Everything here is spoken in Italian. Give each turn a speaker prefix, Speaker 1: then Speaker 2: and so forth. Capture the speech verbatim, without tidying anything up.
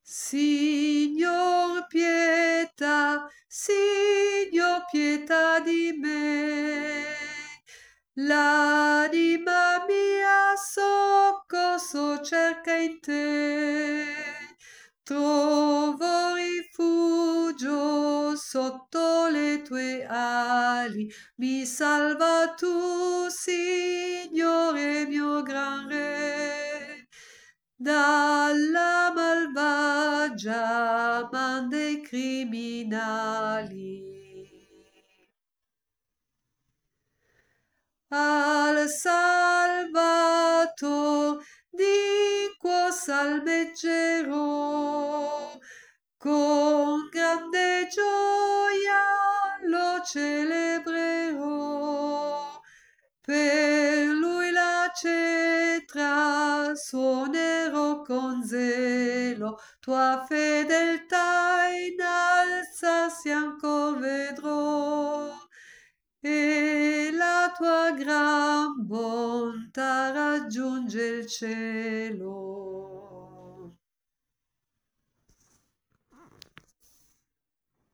Speaker 1: Signor pietà, Signor pietà di me. L'anima mia soccorso cerca in te. Trovo rifugio sotto le tue ali. Mi salva tu, Signore mio gran Re, dalla malvagia man dei criminali. Al Salvator di quo salmeggerò, con grande gioia lo celebrerò. Per lui la cetra suonerò con zelo, tua fedeltà innalzarsi ancor vedrò, e la tua gran bontà raggiunge il cielo.